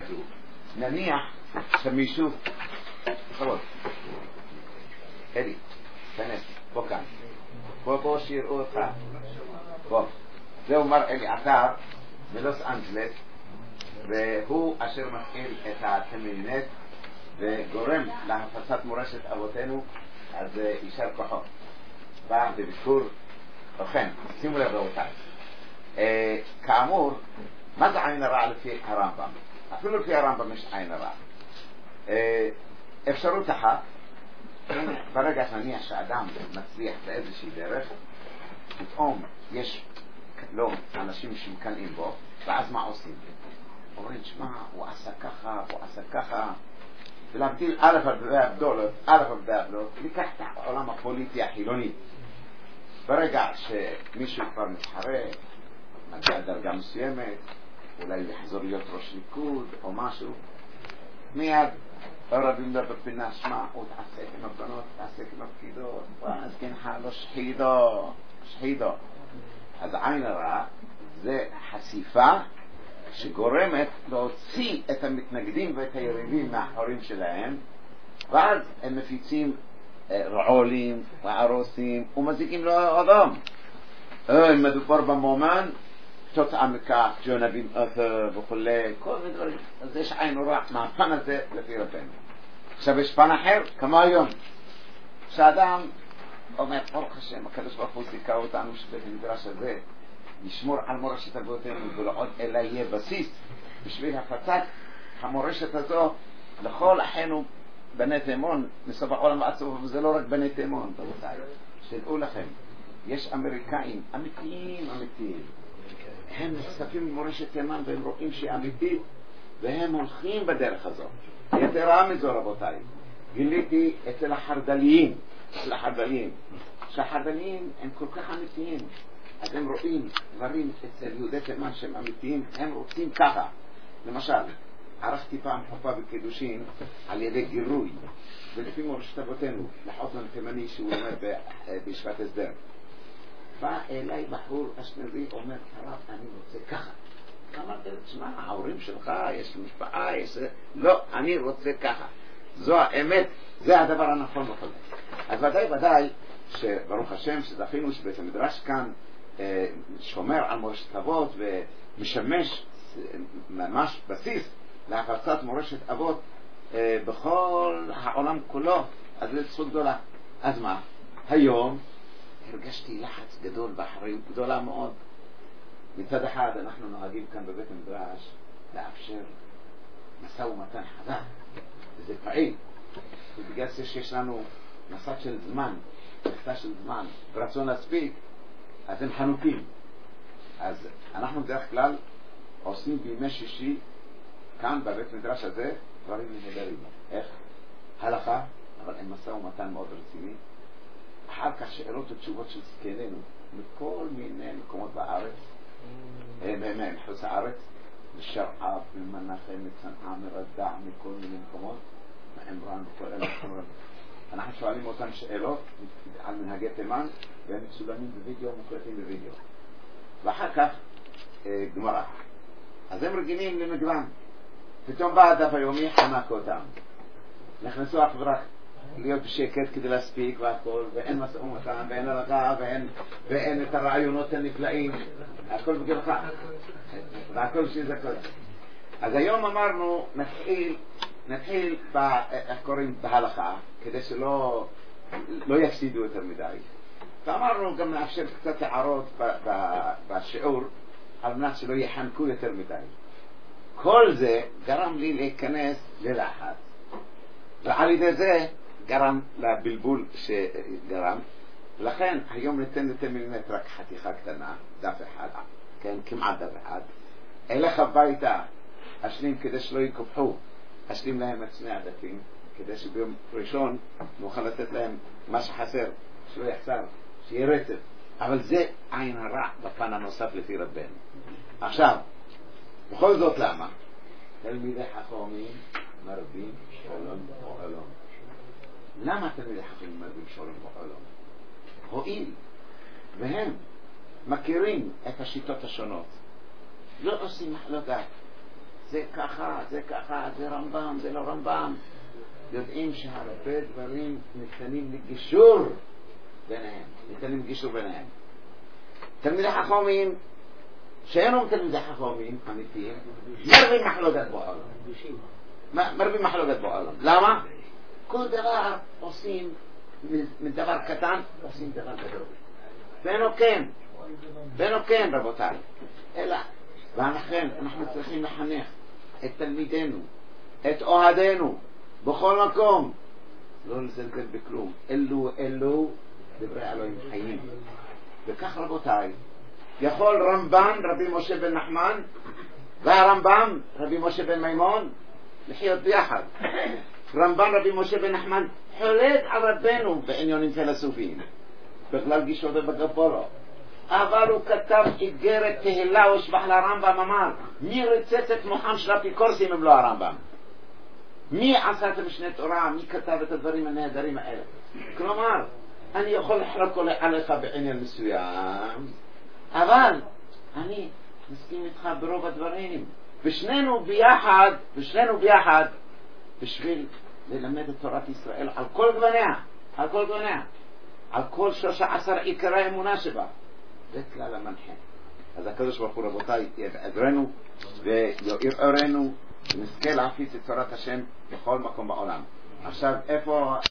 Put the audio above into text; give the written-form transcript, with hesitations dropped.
נניח שמישהו חבוד אלי, תנס, בוא כאן בוא שיראו אותך בוא, זה אומר אלי עטר מלוס אנג'לס, והוא אשר מפעיל את התמלינט וגורם להפצת מורשת אבותינו. אז יישר כוחו בא בביקור. ובכן, שימו לב רבותיי, כאמור, מה זה עין הרע לפי הרמב"ם? אפילו לפי הרמב"ם יש עין הרע. אפשרות אחת, ברגע שנניח שאדם מצליח באיזושהי דרך, פתאום יש לא אנשים שמקנאים בו, ואז מה עושים? אומרים, שמע, הוא עשה ככה, הוא עשה ככה, ולהבדיל א' הבדלות, לקח את העולם הפוליטי החילוני. ברגע שמישהו כבר מתחרה, מגיע דרגה מסוימת, אולי יחזור להיות ראש ליכוד או משהו, מיד רבים לו בפינה, שמע, הוא תעסק עם הבנות, תעסק עם הפקידות, ואז כנך לא שחידו. אז עין הרע זה חשיפה שגורמת להוציא את המתנגדים ואת היריבים מהחורים שלהם, ואז הם מפיצים רעולים וערוסים ומזיקים לו אדם. אם מדובר במומן, תוצאה מכך ג'ונבים וכולי, כל מיני דברים. אז יש עין רע מהפן הזה לפי רבנו. עכשיו יש פן אחר, כמו היום, שאדם אומר, ברוך השם, הקדוש ברוך הוא זיכה אותנו שבית המדרש הזה ישמור על מורשת אבותינו, ולעוד אלא יהיה בסיס בשביל הפצת המורשת הזו לכל אחינו בני תימון מסוף העולם ועד סוף. וזה לא רק בני תימון, שתדעו לכם, יש אמריקאים אמיתיים, הם נחשפים למורשת תימן והם רואים שהיא אמיתית, והם הולכים בדרך הזו. יתרה מזו רבותיי, גיליתי אצל החרדליים, שהחרדליים הם כל כך אמיתיים, אז הם רואים דברים אצל יהודי תימן שהם אמיתיים, הם רוצים ככה. למשל, ערכתי פעם חופה בקידושין על ידי גירוי, ולפי מורשת אבותינו, לחותן תימני שהוא אומר בישיבת הסדר. בא אליי בחור אשכנזי, אומר, הרב, אני רוצה ככה. אמרתי, תשמע, ההורים שלך, יש משפחה, לא, אני רוצה ככה. זו האמת, זה הדבר הנכון בכל זאת. אז ודאי שברוך השם שזכינו שבית המדרש כאן שומר על מורשת אבות ומשמש ממש בסיס להפצת מורשת אבות בכל העולם כולו. אז זה זכות גדולה. אז מה? היום הרגשתי לחץ גדול באחריות גדולה מאוד. מצד אחד אנחנו נוהגים כאן בבית המדרש לאפשר משא ומתן חזק, וזה פעיל, ובגלל שיש לנו מסע של זמן, ורצון להספיק, אז הם חנוקים. אז אנחנו בדרך כלל עושים בימי שישי כאן בבית מדרש הזה דברים נהדרים. איך? הלכה, אבל עם מסע ומתן מאוד רציני. אחר כך שאלות ותשובות של זקנינו מכל מיני מקומות בארץ, מחוץ הארץ, משרעב, ממנחם, מצנעה, מרדע, מכל מיני מקומות, מאמרן וכל אלה מקומות. אנחנו שואלים אותם שאלות על מנהגי תימן, והם מצולמים בווידאו, מוקלטים בווידאו. ואחר כך גמרא. אז הם רגילים למגוון. פתאום בא הדף היומי, חנק אותם. נכנסו אך ורק להיות בשקט כדי להספיק והכל, ואין משא ומתן, ואין הלכה, ואין את הרעיונות הנפלאים. הכל בגללך. והכל בשביל זה כל. אז היום אמרנו, נתחיל איך קוראים בהלכה, כדי שלא יפסידו יותר מדי. ואמרנו גם נאפשר קצת הערות בשיעור, על מנת שלא יחנקו יותר מדי. כל זה גרם לי להיכנס ללחץ, ועל ידי זה גרם לבלבול שגרם. ולכן היום ניתן לתמלינט רק חתיכה קטנה, דף אחד, כן, כמעט דף אחד. אלך הביתה, אשלים כדי שלא יקופחו, אשלים להם את שני הדפים, כדי שביום ראשון נוכל לתת להם מה שחסר, שלא יחסר, שיהיה רצף. אבל זה עין הרע בפן הנוסף לפי רבנו. עכשיו, בכל זאת למה? תלמידי חכמים מרבים שולם ועולם. למה תלמידי חכמים מרבים שולם ועולם? הואיל והם מכירים את השיטות השונות, לא עושים מחלוקת. זה ככה, זה ככה, זה רמב"ם, זה לא רמב"ם. יודעים שהרבה דברים ניתנים לגישור ביניהם. תלמידי חכמים שאינם תלמידי חכמים אמיתיים מרבים מחלוקת בעולם. למה? כל דבר עושים מדבר קטן עושים דבר גדול. ואינו כן רבותיי, אלא ולכן אנחנו צריכים לחנך את תלמידינו, את אוהדינו בכל מקום, לא לזלזל בכלום. אלו דברי אלוהים חיים. וכך רבותיי, יכול רמב"ן רבי משה בן נחמן והרמב"ם רבי משה בן מימון לחיות ביחד. רמב"ן רבי משה בן נחמן חולק על רבנו בעניונים פילוסופיים בכלל גישות ובקבלה, אבל הוא כתב איגרת תהילה ושבח לרמב"ם. אמר מי רצץ את מוחם של אפיקורסים אם לא הרמב"ם? מי עשה את משנה תורה? מי כתב את הדברים הנהדרים האלה? כלומר אני יכול לחלוק עליך בעניין מסוים, אבל אני מסכים איתך ברוב הדברים, ושנינו ביחד בשביל ללמד את תורת ישראל על כל גווניה, על כל 13 עיקרי האמונה שבה. זה כלל המנחה. אז הקדוש ברוך הוא רבותיי יעזרנו ויאיר אורנו ונזכה להפיץ את תורת השם בכל מקום בעולם. עכשיו איפה